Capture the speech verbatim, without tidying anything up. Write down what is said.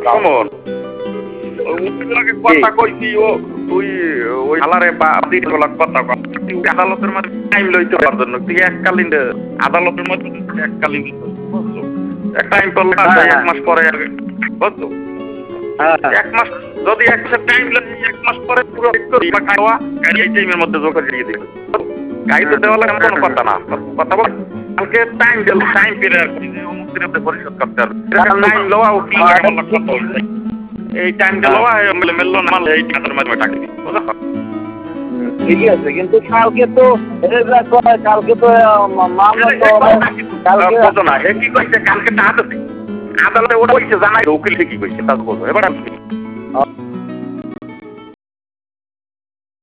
শোন উকিলকে কথা কইছি ও তুই ওই হালারে বা দিন বলা কথা কর তুই আদালতের মধ্যে টাইম লইতে পারছ না তুই এককালীন আদালতের মধ্যে এককালীন বুঝছো এক টাইম করলে এক মাস পরে বুঝছো এক মাস যদি এক মাস টাইম লাগে এক মাস পরে পুরো করি বা খাওয়া গাড়ি এই টাইমের মধ্যে যোগ করে দিয়ে দিবে গাড়ি তো দেওয়া লাগে কোনো কথা না কথা বল কালকে টাইম দিল টাইম পেরে অমুক দিনের মধ্যে পরিশোধ করতে হবে টাইম লওয়া উকিল কথা এই টাইম গেল মেলে মেললো না এই টাকার মাধ্যমে টাকা দিবি বুঝছো ঠিকই আছে কিন্তু কালকে তো কালকে তো মামলা তো কালকে বুঝো না এ কি কইছে কালকে টাকা দিবি আদালতে ওটা কইছে জানাই উকিল কি কইছে তা বলবো এবার